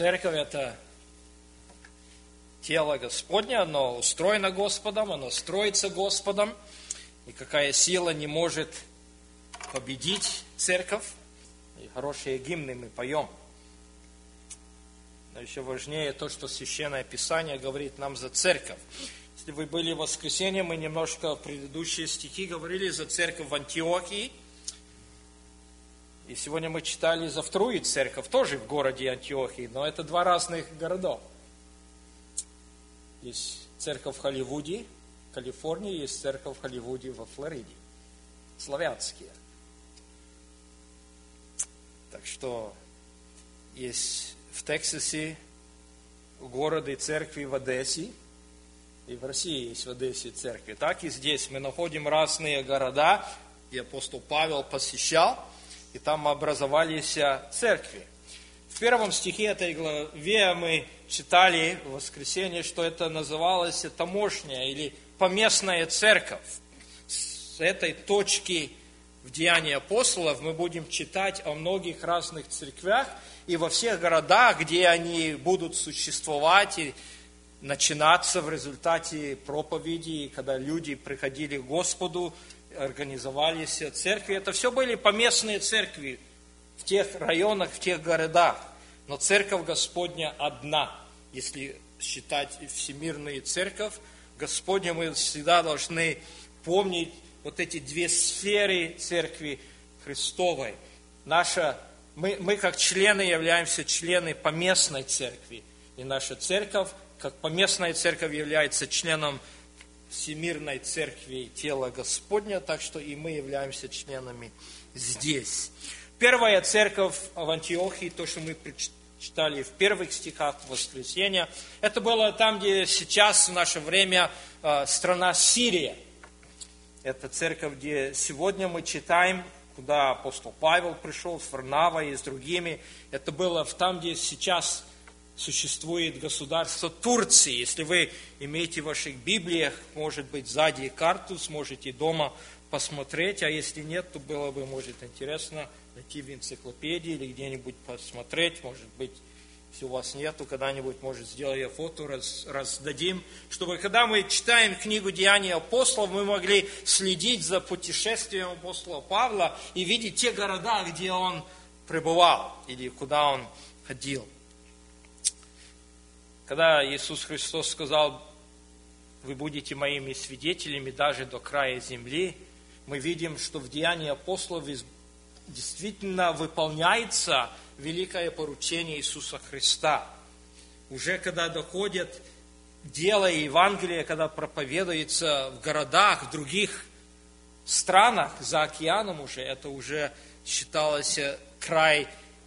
Церковь – это тело Господне, оно устроено Господом, оно строится Господом, и какая сила не может победить церковь. И хорошие гимны мы поем. Но еще важнее то, что Священное Писание говорит нам за церковь. Если вы были в воскресенье, мы немножко в предыдущие стихи говорили за церковь в Антиохии. И сегодня мы читали за вторую церковь, тоже в городе Антиохии, но это два разных города. Есть церковь в Холливуде, в Калифорнии, есть церковь в Холливуде во Флориде. Славянские. Так что есть в Тексасе города и церкви в Одессе, и в России есть в Одессе церкви. Так и здесь мы находим разные города, где апостол Павел посещал, и там образовались церкви. В первом стихе этой главе мы читали в воскресенье, что это называлось тамошняя или поместная церковь. С этой точки в Деянии апостолов мы будем читать о многих разных церквях и во всех городах, где они будут существовать и начинаться в результате проповеди, когда люди приходили к Господу, организовались церкви. Это все были поместные церкви в тех районах, в тех городах. Но церковь Господня одна. Если считать всемирную церковь Господня, мы всегда должны помнить вот эти две сферы церкви Христовой. Мы как члены являемся членами поместной церкви. И наша церковь, как поместная церковь, является членом Всемирной Церкви тела Господня, так что и мы являемся членами здесь. Первая церковь в Антиохии, то, что мы читали в первых стихах воскресенья, это было там, где сейчас в наше время страна Сирия. Это церковь, где сегодня мы читаем, куда апостол Павел пришел, с Варнавой и с другими. Это было там, где сейчас существует государство Турции. Если вы имеете в ваших Библиях, может быть, сзади карту, сможете дома посмотреть, а если нет, то было бы, может, интересно найти в энциклопедии или где-нибудь посмотреть, может быть, если у вас нету, когда-нибудь, может, сделаю фото, раздадим, чтобы, когда мы читаем книгу «Деяния апостолов», мы могли следить за путешествием апостола Павла и видеть те города, где он пребывал или куда он ходил. Когда Иисус Христос сказал, вы будете моими свидетелями даже до края земли, мы видим, что в Деянии апостолов действительно выполняется великое поручение Иисуса Христа. Уже когда доходит дело Евангелия, когда проповедуется в городах, в других странах, за океаном уже, это уже считалось край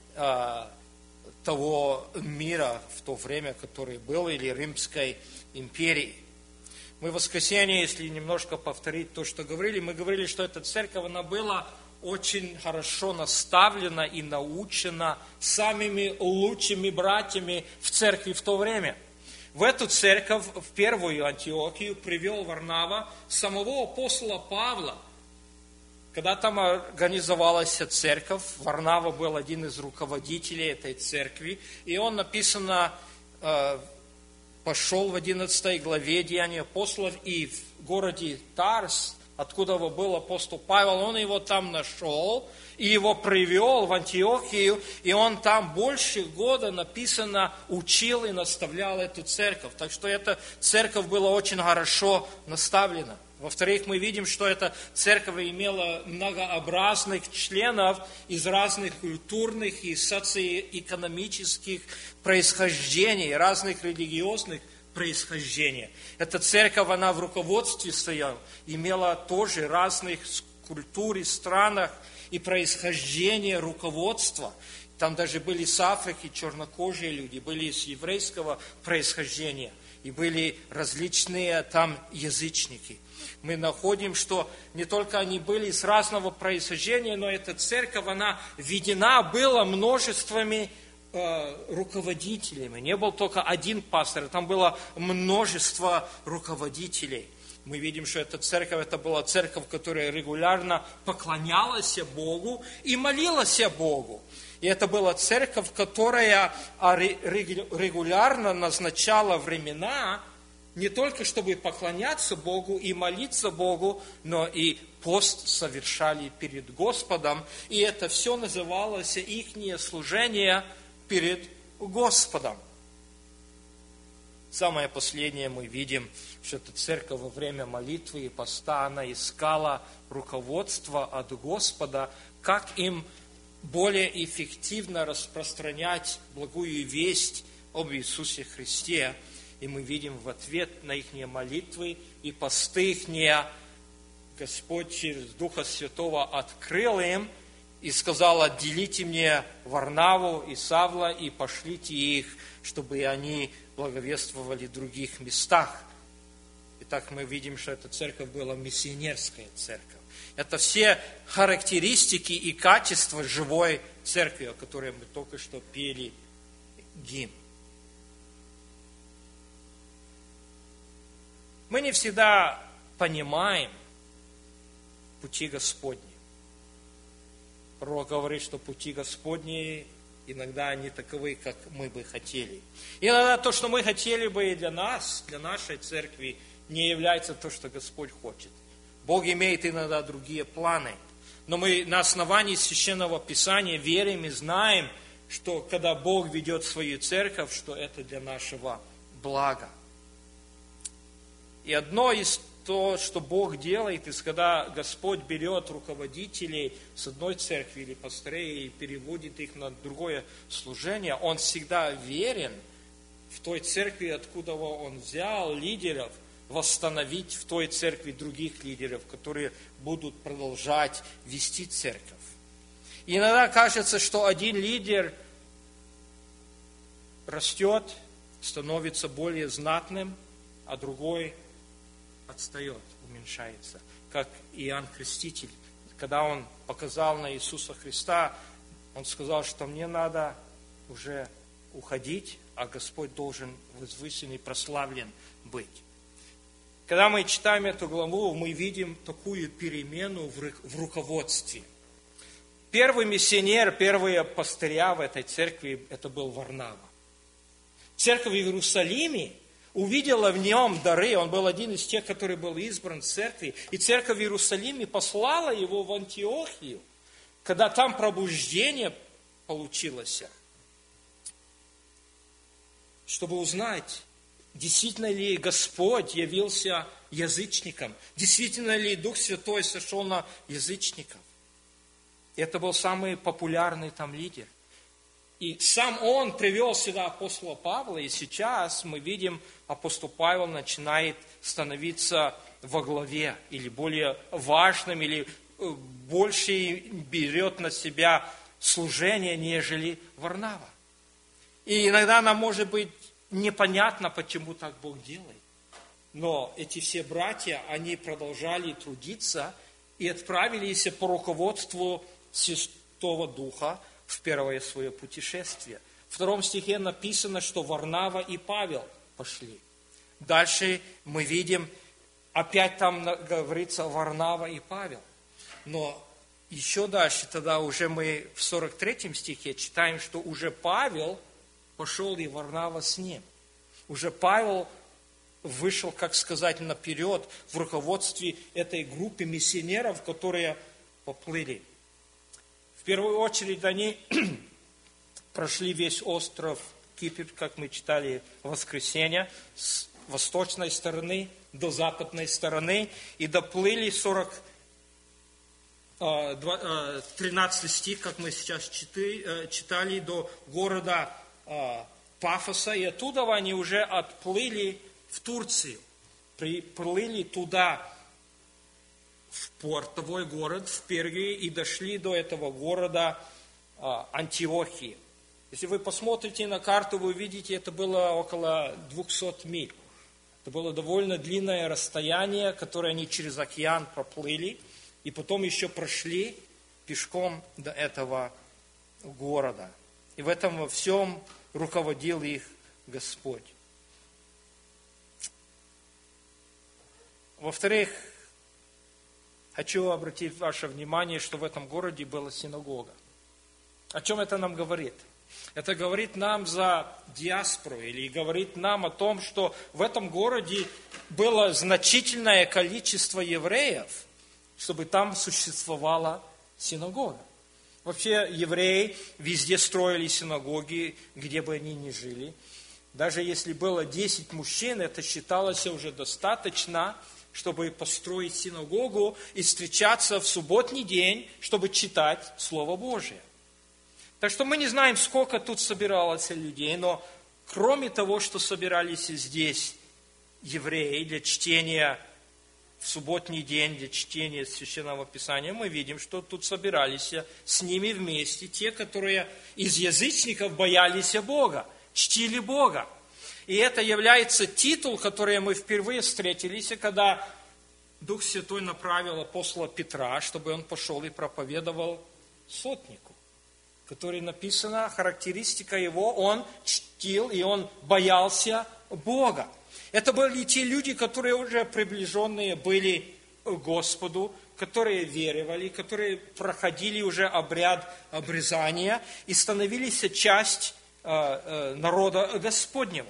того мира в то время, который был, или Римской империи. Мы в воскресенье, если немножко повторить то, что говорили, мы говорили, что эта церковь, она была очень хорошо наставлена и научена самыми лучшими братьями в церкви в то время. В эту церковь, в первую Антиохию, привел Варнава самого апостола Павла. Когда там организовалась церковь, Варнава был один из руководителей этой церкви, и он, написано, пошел в 11 главе Деяний апостолов, и в городе Тарс, откуда был апостол Павел, он его там нашел, и его привел в Антиохию, и он там больше года, написано, учил и наставлял эту церковь. Так что эта церковь была очень хорошо наставлена. Во-вторых, мы видим, что эта церковь имела многообразных членов из разных культурных и социоэкономических происхождений, разных религиозных происхождений. Эта церковь, она в руководстве своем имела тоже разных культур и странах и происхождения руководства. Там даже были с Африки чернокожие люди, были с еврейского происхождения, и были различные там язычники. Мы находим, что не только они были с разного происхождения, но эта церковь, она введена была множествами руководителями. Не был только один пастор, там было множество руководителей. Мы видим, что эта церковь, это была церковь, которая регулярно поклонялась Богу и молилась Богу. И это была церковь, которая регулярно назначала времена не только чтобы поклоняться Богу и молиться Богу, но и пост совершали перед Господом. И это все называлось ихнее служение перед Господом. Самое последнее мы видим, что эта церковь во время молитвы и поста, она искала руководство от Господа, как им более эффективно распространять благую весть об Иисусе Христе. И мы видим в ответ на их молитвы и посты их, Господь через Духа Святого открыл им и сказал: отделите мне Варнаву и Савла и пошлите их, чтобы они благовествовали в других местах. Итак, мы видим, что эта церковь была миссионерская церковь. Это все характеристики и качества живой церкви, о которой мы только что пели гимн. Мы не всегда понимаем пути Господни. Пророк говорит, что пути Господни иногда они таковы, как мы бы хотели. И иногда то, что мы хотели бы и для нас, для нашей церкви, не является то, что Господь хочет. Бог имеет иногда другие планы. Но мы на основании Священного Писания верим и знаем, что когда Бог ведет свою церковь, что это для нашего блага. И одно из того, что Бог делает, когда Господь берет руководителей с одной церкви или пастырей и переводит их на другое служение, Он всегда верен в той церкви, откуда Он взял лидеров, восстановить в той церкви других лидеров, которые будут продолжать вести церковь. И иногда кажется, что один лидер растет, становится более знатным, а другой отстает, уменьшается. Как Иоанн Креститель, когда он показал на Иисуса Христа, он сказал, что мне надо уже уходить, а Господь должен возвышен и прославлен быть. Когда мы читаем эту главу, мы видим такую перемену в руководстве. Первый миссионер, первые пастыря в этой церкви, это был Варнава. Церковь в Иерусалиме увидела в нем дары, он был один из тех, который был избран в церкви, и церковь в Иерусалиме послала его в Антиохию, когда там пробуждение получилось, чтобы узнать, действительно ли Господь явился язычником, действительно ли Дух Святой сошел на язычников. И это был самый популярный там лидер. И сам он привел сюда апостола Павла, и сейчас мы видим, апостол Павел начинает становиться во главе, или более важным, или больше берет на себя служение, нежели Варнава. И иногда нам может быть непонятно, почему так Бог делает. Но эти все братья, они продолжали трудиться и отправились по руководству Святого Духа в первое свое путешествие. В 2 стихе написано, что Варнава и Павел пошли. Дальше мы видим, опять там говорится Варнава и Павел. Но еще дальше, тогда уже мы в 43 стихе читаем, что уже Павел пошел и Варнава с ним. Уже Павел вышел, как сказать, наперед в руководстве этой группы миссионеров, которые поплыли. В первую очередь они прошли весь остров Кипр, как мы читали в воскресенье, с восточной стороны до западной стороны, и доплыли 13 стих, как мы сейчас читали, до города Пафоса, и оттуда они уже отплыли в Турцию, приплыли туда, в портовой город, в Пергии, и дошли до этого города Антиохии. Если вы посмотрите на карту, вы увидите, это было около 200 миль. Это было довольно длинное расстояние, которое они через океан проплыли, и потом еще прошли пешком до этого города. И в этом во всем руководил их Господь. Во-вторых, хочу обратить ваше внимание, что в этом городе была синагога. О чем это нам говорит? Это говорит нам за диаспору, или говорит нам о том, что в этом городе было значительное количество евреев, чтобы там существовала синагога. Вообще евреи везде строили синагоги, где бы они ни жили. Даже если было 10 мужчин, это считалось уже достаточно, чтобы построить синагогу и встречаться в субботний день, чтобы читать Слово Божие. Так что мы не знаем, сколько тут собиралось людей, но кроме того, что собирались здесь евреи для чтения в субботний день, для чтения Священного Писания, мы видим, что тут собирались с ними вместе те, которые из язычников боялись Бога, чтили Бога. И это является титул, который мы впервые встретились, когда Дух Святой направил апостола Петра, чтобы он пошел и проповедовал сотнику, который написано, характеристика его, он чтил и он боялся Бога. Это были те люди, которые уже приближенные были к Господу, которые веровали, которые проходили уже обряд обрезания и становились частью народа Господнего.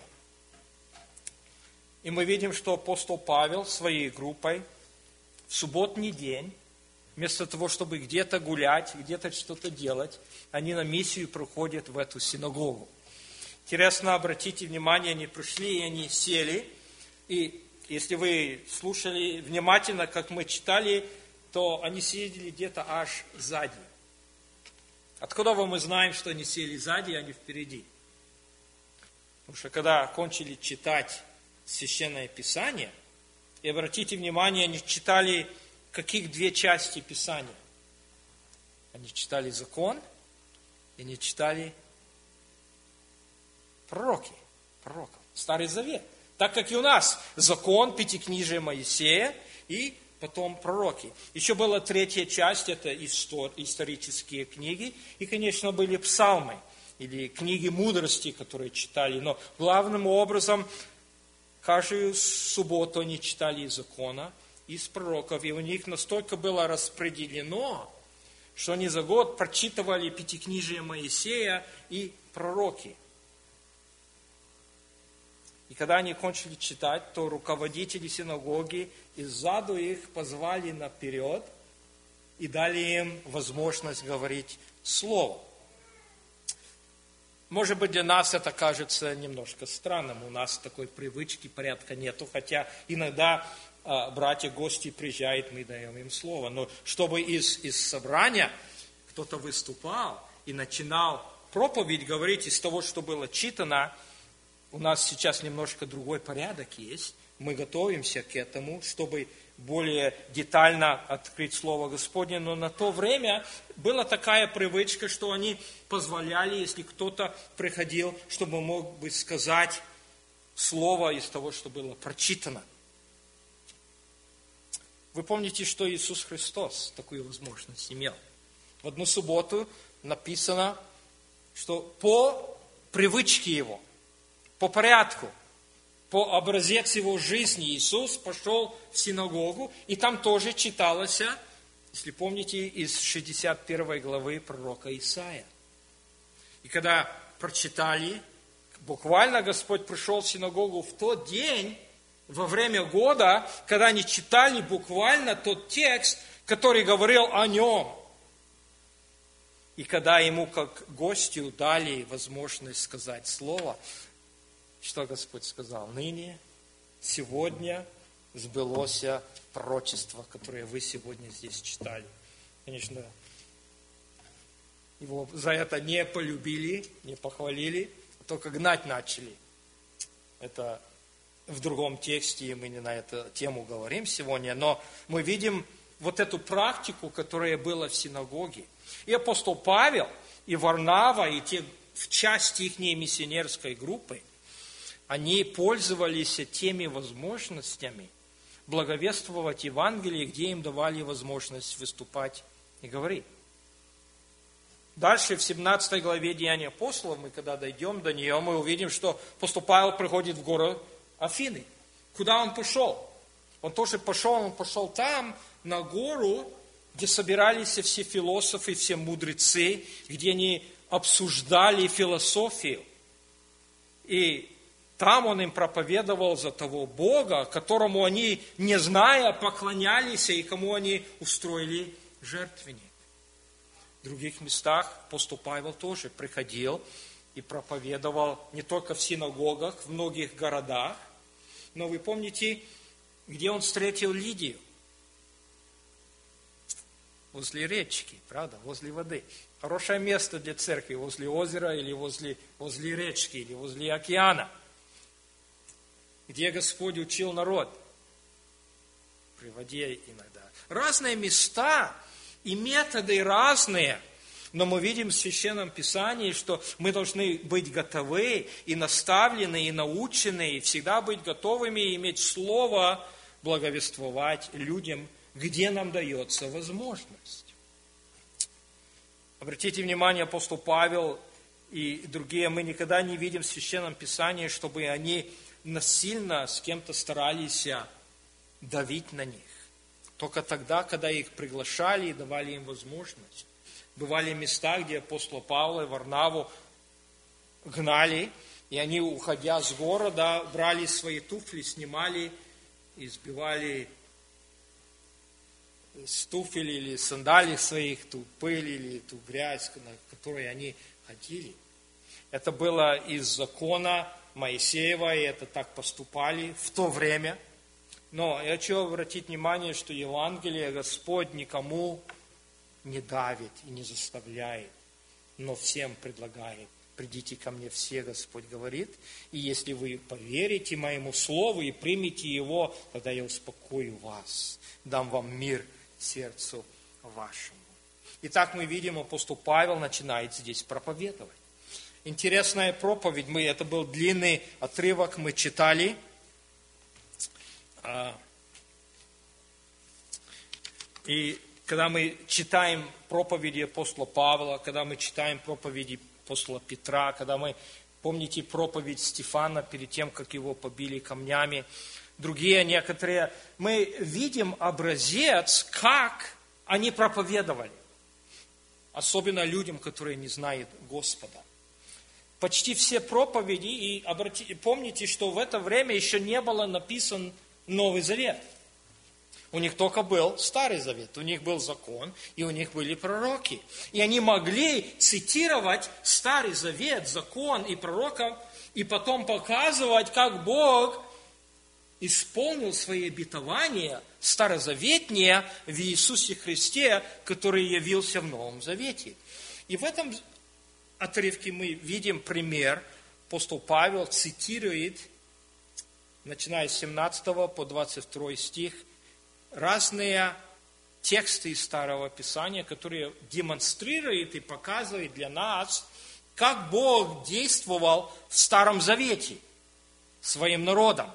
И мы видим, что апостол Павел своей группой в субботний день, вместо того, чтобы где-то гулять, где-то что-то делать, они на миссию приходят в эту синагогу. Интересно, обратите внимание, они пришли и они сели. И если вы слушали внимательно, как мы читали, то они сидели где-то аж сзади. Откуда мы знаем, что они сели сзади, а не впереди? Потому что когда кончили читать Священное Писание, и обратите внимание, они читали каких две части Писания? Они читали закон, и они читали пророков, Старый Завет. Так как и у нас закон, пятикнижие Моисея и потом пророки. Еще была третья часть, это исторические книги, и, конечно, были псалмы, или книги мудрости, которые читали. Но главным образом, каждую субботу они читали из закона, из пророков, и у них настолько было распределено, что они за год прочитывали пятикнижие Моисея и пророки. И когда они кончили читать, то руководители синагоги иззаду их позвали наперед и дали им возможность говорить слово. Может быть, для нас это кажется немножко странным. У нас такой привычки, порядка нету, хотя иногда братья-гости приезжают, мы даем им слово. Но чтобы из собрания кто-то выступал и начинал проповедь говорить из того, что было читано, у нас сейчас немножко другой порядок есть. Мы готовимся к этому, чтобы более детально открыть Слово Господне. Но на то время была такая привычка, что они позволяли, если кто-то приходил, чтобы мог бы сказать слово из того, что было прочитано. Вы помните, что Иисус Христос такую возможность имел? В одну субботу написано, что по привычке Его, по порядку, по образец Его жизни Иисус пошел в синагогу, и там тоже читалось, если помните, из 61 главы пророка Исаия. И когда прочитали, буквально Господь пришел в синагогу в тот день, во время года, когда они читали буквально тот текст, который говорил о Нем. И когда Ему, как гостю, дали возможность сказать слово, что Господь сказал? Ныне, сегодня сбылось пророчество, которое вы сегодня здесь читали. Конечно, его за это не полюбили, не похвалили, а только гнать начали. Это в другом тексте, и мы не на эту тему говорим сегодня, но мы видим вот эту практику, которая была в синагоге. И апостол Павел, и Варнава, и те в части их миссионерской группы, они пользовались теми возможностями благовествовать Евангелие, где им давали возможность выступать и говорить. Дальше в 17 главе Деяний апостолов, мы когда дойдем до нее, мы увидим, что апостол Павел приходит в город Афины. Куда он пошел? Он пошел там, на гору, где собирались все философы, все мудрецы, где они обсуждали философию. И там он им проповедовал за того Бога, которому они, не зная, поклонялись, и кому они устроили жертвенник. В других местах апостол Павел тоже приходил и проповедовал не только в синагогах, в многих городах, но вы помните, где он встретил Лидию? Возле речки, правда, возле воды. Хорошее место для церкви, возле озера или возле речки, или возле океана, где Господь учил народ. При воде иногда. Разные места и методы разные, но мы видим в Священном Писании, что мы должны быть готовы и наставлены, и научены, и всегда быть готовыми и иметь слово благовествовать людям, где нам дается возможность. Обратите внимание, апостол Павел и другие, мы никогда не видим в Священном Писании, чтобы они насильно с кем-то старались давить на них. Только тогда, когда их приглашали и давали им возможность. Бывали места, где апостола Павла и Варнаву гнали, и они, уходя с города, брали свои туфли, снимали и сбивали с туфель или сандалий своих, ту пыль или ту грязь, на которой они ходили. Это было из закона Моисеева, и это так поступали в то время. Но я хочу обратить внимание, что Евангелие Господь никому не давит и не заставляет, но всем предлагает. Придите ко мне все, Господь говорит, и если вы поверите моему слову и примете его, тогда я успокою вас, дам вам мир сердцу вашему. Итак, мы видим, апостол Павел начинает здесь проповедовать. Интересная проповедь, это был длинный отрывок, мы читали. И когда мы читаем проповеди апостола Павла, когда мы читаем проповеди апостола Петра, когда мы, помните проповедь Стефана перед тем, как его побили камнями, другие некоторые, мы видим образец, как они проповедовали. Особенно людям, которые не знают Господа. Почти все проповеди, и помните, что в это время еще не было написан Новый Завет. У них только был Старый Завет, у них был закон, и у них были пророки. И они могли цитировать Старый Завет, закон и пророков, и потом показывать, как Бог исполнил свои обетования старозаветные в Иисусе Христе, который явился в Новом Завете. И в этом отрывке мы видим пример. Апостол Павел цитирует, начиная с 17 по 22 стих, разные тексты из Старого Писания, которые демонстрируют и показывают для нас, как Бог действовал в Старом Завете своим народом.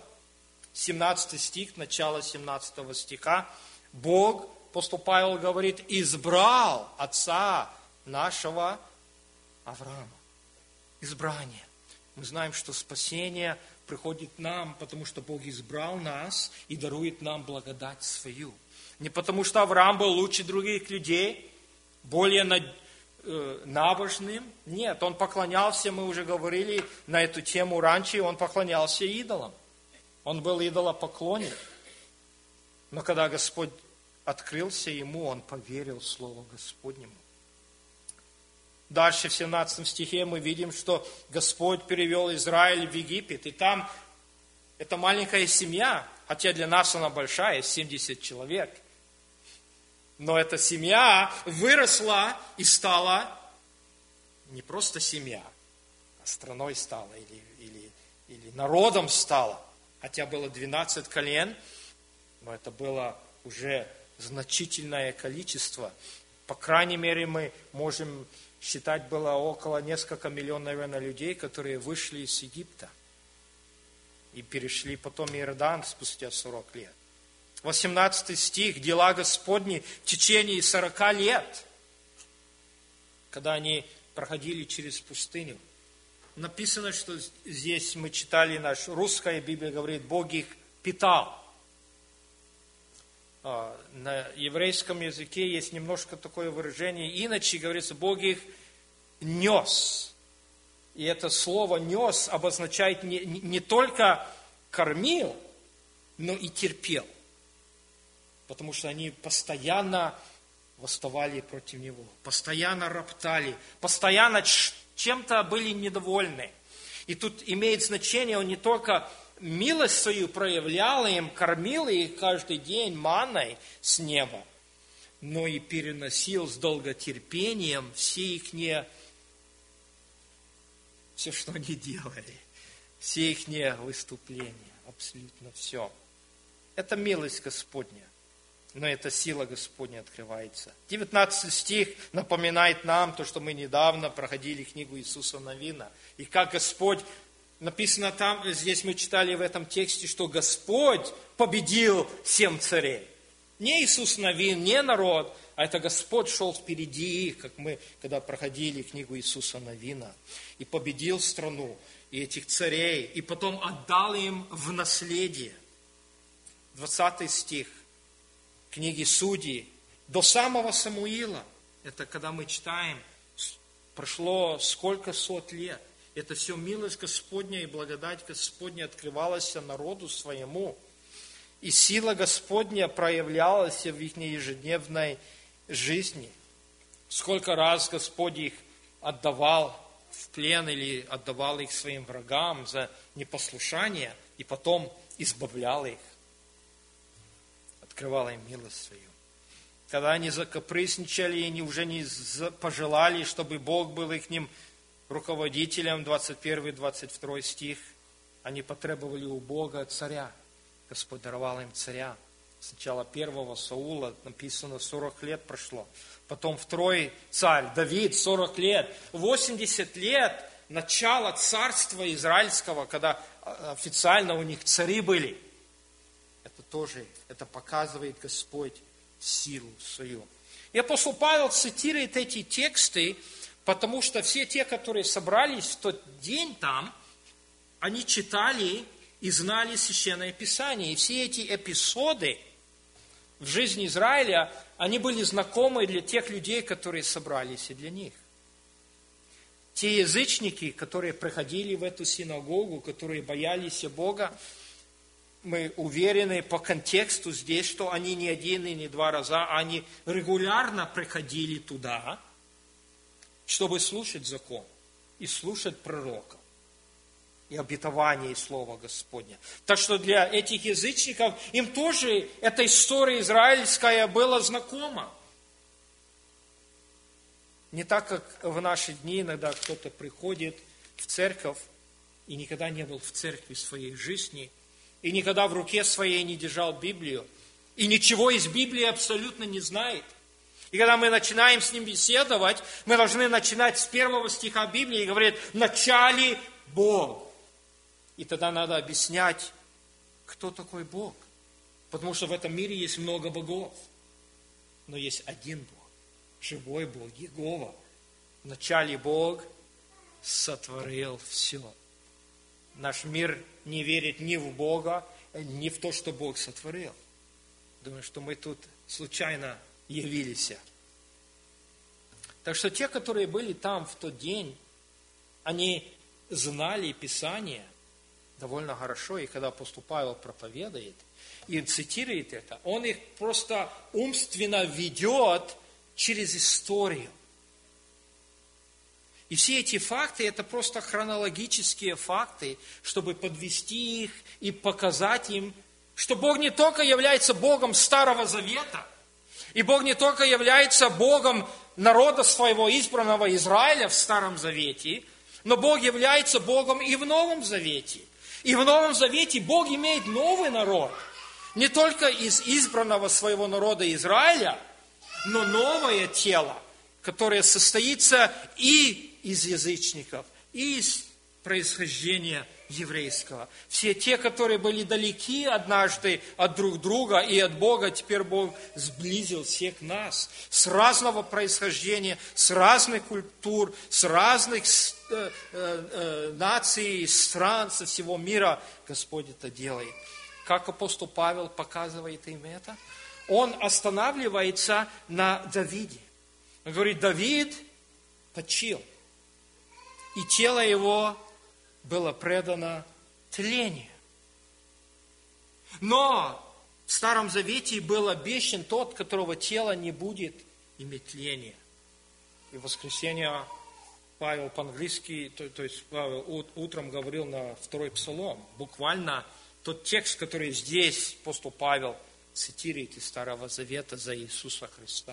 17 стих, начало 17 стиха. Бог, апостол Павел говорит, избрал отца нашего Авраама. Избрание. Мы знаем, что спасение приходит нам, потому что Бог избрал нас и дарует нам благодать свою. Не потому что Авраам был лучше других людей, более набожным. Нет, он поклонялся, мы уже говорили на эту тему раньше, он поклонялся идолам. Он был идолопоклонник. Но когда Господь открылся ему, он поверил Слову Господнему. Дальше в 17 стихе мы видим, что Господь перевел Израиль в Египет. И там эта маленькая семья, хотя для нас она большая, 70 человек. Но эта семья выросла и стала не просто семья, а страной стала или народом стала. Хотя было 12 колен, но это было уже значительное количество. По крайней мере, мы можем считать, было около несколько миллионов, наверное, людей, которые вышли из Египта и перешли потом Иордан спустя 40 лет. 18 стих, дела Господни в течение 40 лет, когда они проходили через пустыню. Написано, что здесь мы читали, наша русская Библия говорит, Бог их питал. На еврейском языке есть немножко такое выражение, иначе говорится, Бог их нес. И это слово «нес» обозначает не только кормил, но и терпел. Потому что они постоянно восставали против него, постоянно роптали, постоянно чем-то были недовольны. И тут имеет значение, он не только милость свою проявлял им, кормил их каждый день манной с неба, но и переносил с долготерпением все, что они делали, все их выступления, абсолютно все. Это милость Господня, но эта сила Господня открывается. 19 стих напоминает нам то, что мы недавно проходили книгу Иисуса Навина, и как Господь, написано там, здесь мы читали в этом тексте, что Господь победил 7 царей. Не Иисус Навин, не народ, а это Господь шел впереди их, как мы, когда проходили книгу Иисуса Навина, и победил страну, и этих царей, и потом отдал им в наследие. 20 стих книги Судей, до самого Самуила, это когда мы читаем, прошло сколько сот лет, это все милость Господня и благодать Господня открывалась народу своему. И сила Господня проявлялась в их ежедневной жизни. Сколько раз Господь их отдавал в плен или отдавал их своим врагам за непослушание, и потом избавлял их, открывал им милость свою. Когда они закапризничали и они уже не пожелали, чтобы Бог был их руководителем, 21-22 стих, они потребовали у Бога царя. Господь даровал им царя. Сначала первого Саула, написано, 40 лет прошло. Потом второй царь, Давид, 40 лет. 80 лет начала царства израильского, когда официально у них цари были. Это показывает Господь силу свою. И апостол Павел цитирует эти тексты, потому что все те, которые собрались в тот день там, они читали и знали Священное Писание. И все эти эпизоды в жизни Израиля, они были знакомы для тех людей, которые собрались, и для них. Те язычники, которые приходили в эту синагогу, которые боялись Бога, мы уверены по контексту здесь, что они не один и не два раза, они регулярно приходили туда, чтобы слушать закон и слушать пророков и обетование и Слова Господня. Так что для этих язычников им тоже эта история израильская была знакома. Не так, как в наши дни иногда кто-то приходит в церковь и никогда не был в церкви в своей жизни, и никогда в руке своей не держал Библию, и ничего из Библии абсолютно не знает. И когда мы начинаем с ним беседовать, мы должны начинать с 1 стиха Библии, и говорит, в начале Бог. И тогда надо объяснять, кто такой Бог. Потому что в этом мире есть много богов. Но есть один Бог, живой Бог, Иегова. В начале Бог сотворил все. Наш мир не верит ни в Бога, ни в то, что Бог сотворил. Думаю, что мы тут случайно явились. Так что те, которые были там в тот день, они знали Писание довольно хорошо, и когда апостол Павел проповедует и цитирует это, он их просто умственно ведет через историю. И все эти факты, это просто хронологические факты, чтобы подвести их и показать им, что Бог не только является Богом Старого Завета, и Бог не только является Богом народа своего избранного Израиля в Старом Завете, но Бог является Богом и в Новом Завете. И в Новом Завете Бог имеет новый народ, не только из избранного своего народа Израиля, но новое тело, которое состоится и из язычников, и из происхождения еврейского. Все те, которые были далеки однажды от друг друга и от Бога, теперь Бог сблизил всех нас с разного происхождения, с разных культур, с разных наций, стран, со всего мира. Господь это делает. Как апостол Павел показывает им это? он останавливается на Давиде. Он говорит, Давид почил, и тело его было предано тлению. Но в Старом Завете был обещан тот, которого тело не будет иметь тления. И в воскресенье Павел по-английски, то есть Павел утром говорил на 2-й Псалом. Буквально тот текст, который здесь апостол Павел цитирует из Старого Завета за Иисуса Христа.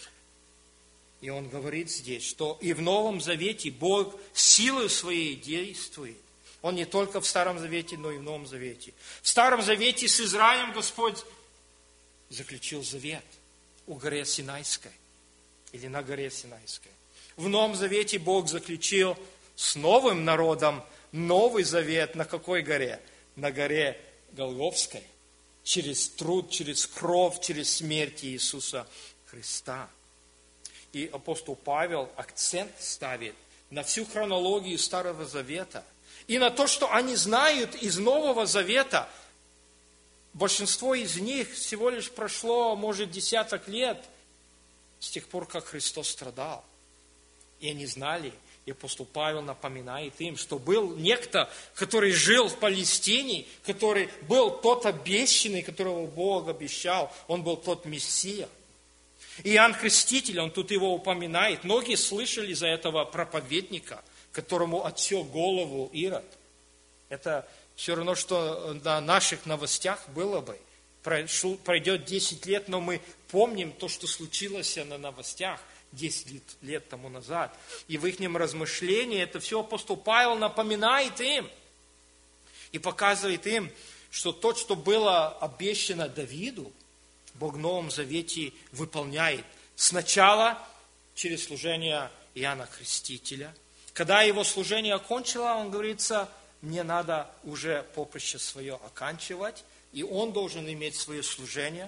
И он говорит здесь, что и в Новом Завете Бог силой своей действует. Он не только в Старом Завете, но и в Новом Завете. В Старом Завете с Израилем Господь заключил завет у горы Синайской или на горе Синайской. В Новом Завете Бог заключил с новым народом новый завет на какой горе? На горе Голгофской. Через труд, через кровь, через смерть Иисуса Христа. И апостол Павел акцент ставит на всю хронологию Старого Завета и на то, что они знают из Нового Завета. Большинство из них всего лишь прошло, может, 10 лет с тех пор, как Христос страдал. И они знали, и апостол Павел напоминает им, что был некто, который жил в Палестине, который был тот обещанный, которого Бог обещал. Он был тот Мессия. И Иоанн Креститель, он тут его упоминает. Многие слышали за этого проповедника, которому отсек голову Ирод. Это все равно, что на наших новостях было бы. Пройдет 10 лет, но мы помним то, что случилось на новостях 10 лет тому назад. И в их размышлении это все апостол Павел напоминает им. И показывает им, что то, что было обещано Давиду, Бог в Новом Завете выполняет. Сначала через служение Иоанна Крестителя. Когда его служение окончило, он говорится, мне надо уже поприще свое оканчивать, и он должен иметь свое служение.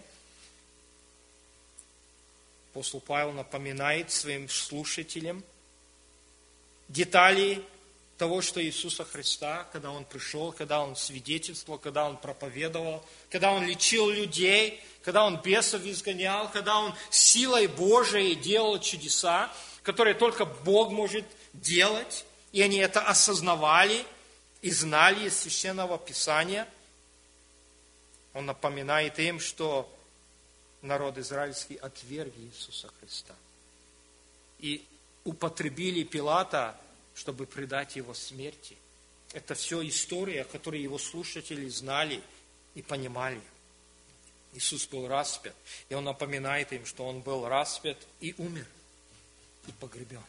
Апостол Павел напоминает своим слушателям детали того, что Иисуса Христа, когда Он пришел, когда Он свидетельствовал, когда Он проповедовал, когда Он лечил людей, когда Он бесов изгонял, когда Он силой Божией делал чудеса, которые только Бог может делать, и они это осознавали и знали из Священного Писания. Он напоминает им, что народ израильский отверг Иисуса Христа. И употребили Пилата, чтобы предать его смерти. Это все история, которую его слушатели знали и понимали. Иисус был распят, и Он напоминает им, что Он был распят и умер, и погребен.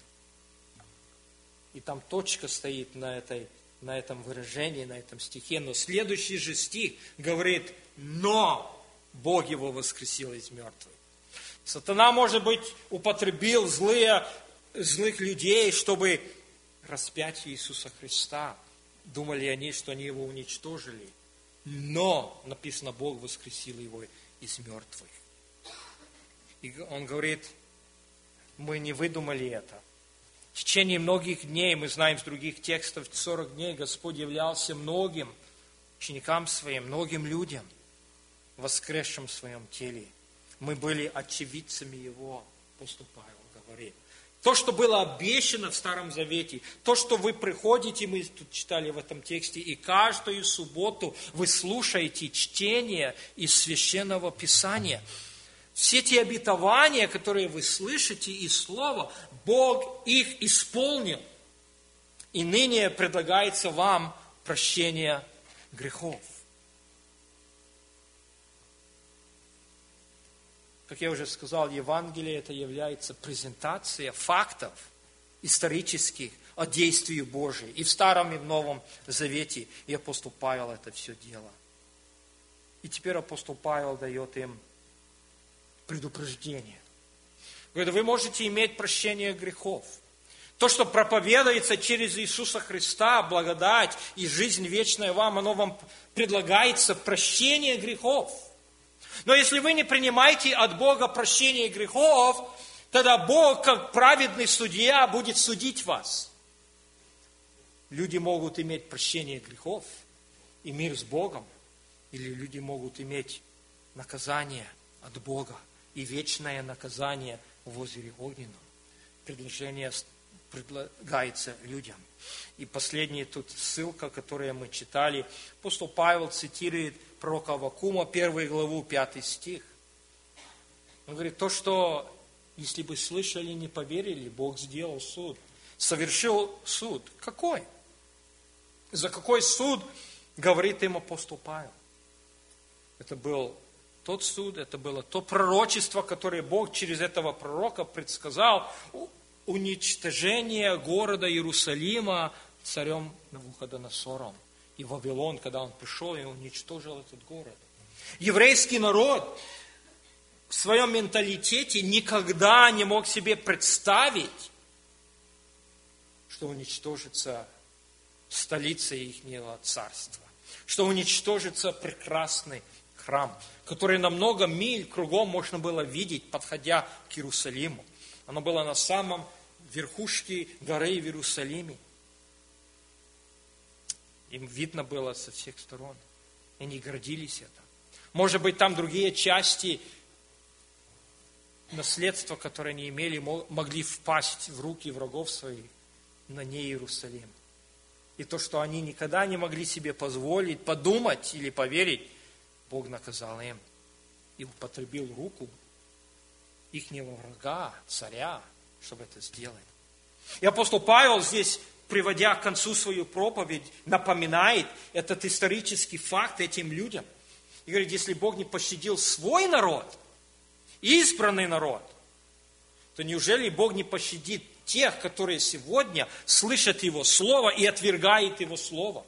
И там точка стоит на этом выражении, на этом стихе. Но следующий же стих говорит, но Бог его воскресил из мертвых. Сатана, может быть, употребил злых людей, чтобы распять Иисуса Христа. Думали они, что они его уничтожили. Но, написано, Бог воскресил его из мертвых. И он говорит, мы не выдумали это. В течение многих дней, мы знаем с других текстов, 40 дней Господь являлся многим ученикам своим, многим людям, воскресшим в своем теле. Мы были очевидцами Его, апостол Павел говорит. То, что было обещано в Старом Завете, то, что вы приходите, мы тут читали в этом тексте, и каждую субботу вы слушаете чтение из Священного Писания. Все те обетования, которые вы слышите из Слова, Бог их исполнил. И ныне предлагается вам прощение грехов. Как я уже сказал, Евангелие это является презентацией фактов исторических о действии Божьем. И в Старом, и в Новом Завете. И апостол Павел это все делал. И теперь апостол Павел дает им предупреждение. Говорит, вы можете иметь прощение грехов. То, что проповедуется через Иисуса Христа, благодать и жизнь вечная вам, оно вам предлагается прощение грехов. Но если вы не принимаете от Бога прощение грехов, тогда Бог, как праведный судья, будет судить вас. Люди могут иметь прощение грехов и мир с Богом, или люди могут иметь наказание от Бога и вечное наказание в озере Огненном. Предложение предлагается людям. И последняя тут ссылка, которую мы читали. Апостол Павел цитирует пророка Аввакума, 1 главу, 5 стих. Он говорит, то, что, если бы слышали, не поверили, Бог сделал суд. Совершил суд. Какой? За какой суд говорит им апостол Павел? Это был тот суд, это было то пророчество, которое Бог через этого пророка предсказал, уничтожение города Иерусалима царем Навуходоносором. И Вавилон, когда он пришел и уничтожил этот город. Еврейский народ в своем менталитете никогда не мог себе представить, что уничтожится столица ихнего царства, что уничтожится прекрасный храм, который на много миль кругом можно было видеть, подходя к Иерусалиму. Оно было на самом верхушке горы в Иерусалиме. Им видно было со всех сторон. И они гордились этим. Может быть, там другие части наследства, которые они имели, могли впасть в руки врагов своих, но не Иерусалим. И то, что они никогда не могли себе позволить, подумать или поверить, Бог наказал им и употребил руку ихнего врага, царя, чтобы это сделать. И апостол Павел здесь, приводя к концу свою проповедь, напоминает этот исторический факт этим людям. И говорит, если Бог не пощадил свой народ, избранный народ, то неужели Бог не пощадит тех, которые сегодня слышат Его Слово и отвергают Его Слово?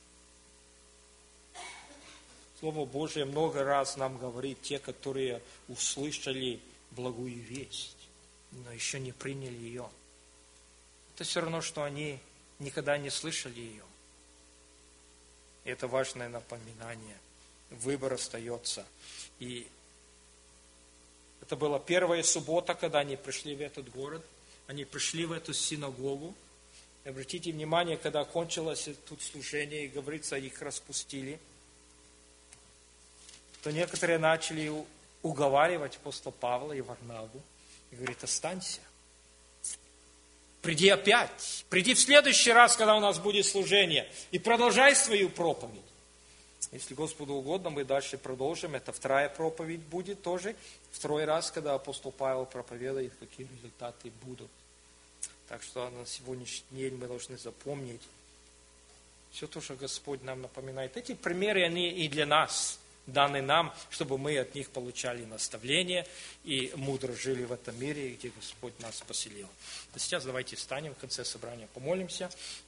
Слово Божие много раз нам говорит, те, которые услышали благую весть, но еще не приняли ее. Это все равно, что они никогда не слышали ее. И это важное напоминание. Выбор остается. И это была первая суббота, когда они пришли в этот город. Они пришли в эту синагогу. И обратите внимание, когда кончилось тут служение, и говорится, их распустили, то некоторые начали уговаривать апостола Павла и Варнаву. И говорит, останься. Приди опять. Приди в следующий раз, когда у нас будет служение. И продолжай свою проповедь. Если Господу угодно, мы дальше продолжим. Это вторая проповедь будет тоже. Второй раз, когда апостол Павел проповедует, какие результаты будут. Так что на сегодняшний день мы должны запомнить все то, что Господь нам напоминает. Эти примеры, они и для нас даны нам, чтобы мы от них получали наставление и мудро жили в этом мире, где Господь нас поселил. А сейчас давайте встанем в конце собрания, помолимся.